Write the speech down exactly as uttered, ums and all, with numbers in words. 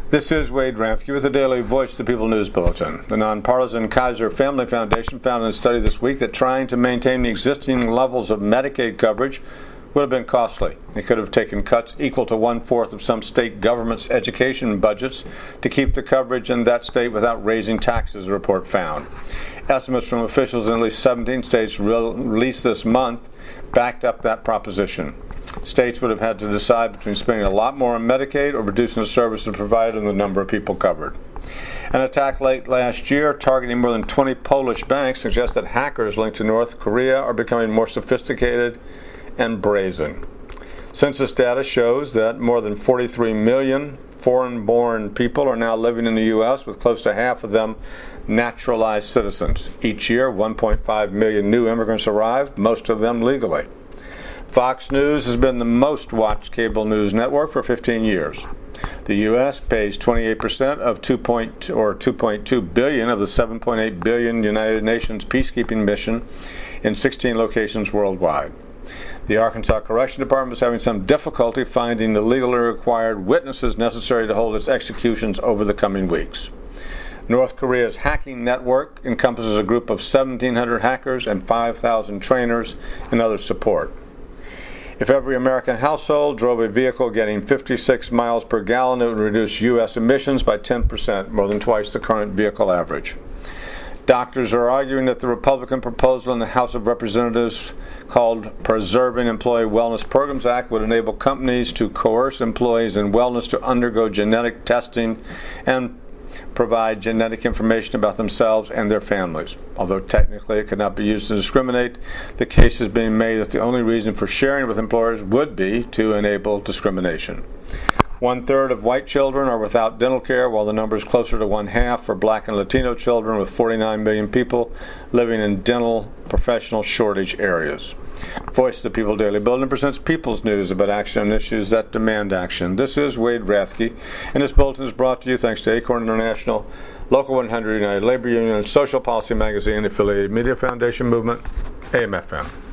This is Wade Ramsky with the Daily Voice of the People News Bulletin. The nonpartisan Kaiser Family Foundation found in a study this week that trying to maintain the existing levels of Medicaid coverage would have been costly. It could have taken cuts equal to one-fourth of some state governments' education budgets to keep the coverage in that state without raising taxes, the report found. Estimates from officials in at least seventeen states released this month backed up that proposition. States would have had to decide between spending a lot more on Medicaid or reducing the services provided and the number of people covered. An attack late last year targeting more than twenty Polish banks suggests that hackers linked to North Korea are becoming more sophisticated and brazen. Census data shows that more than forty-three million foreign-born people are now living in the U S, with close to half of them naturalized citizens. Each year, one point five million new immigrants arrive, most of them legally. Fox News has been the most watched cable news network for fifteen years. The U S pays twenty-eight percent of two point or two point two billion of the seven point eight billion United Nations peacekeeping mission in sixteen locations worldwide. The Arkansas Correction Department is having some difficulty finding the legally required witnesses necessary to hold its executions over the coming weeks. North Korea's hacking network encompasses a group of seventeen hundred hackers and five thousand trainers and other support. If every American household drove a vehicle getting fifty-six miles per gallon, it would reduce U S emissions by ten percent, more than twice the current vehicle average. Doctors are arguing that the Republican proposal in the House of Representatives called Preserving Employee Wellness Programs Act would enable companies to coerce employees in wellness to undergo genetic testing and provide genetic information about themselves and their families. Although technically it could not be used to discriminate, the case is being made that the only reason for sharing with employers would be to enable discrimination. One-third of white children are without dental care, while the number is closer to one-half for black and Latino children, with forty-nine million people living in dental professional shortage areas. Voice of the People Daily Bulletin presents People's News about action on issues that demand action. This is Wade Rathke, and this bulletin is brought to you thanks to Acorn International, Local one hundred United Labor Union, and Social Policy Magazine, affiliated Media Foundation Movement, A M F M.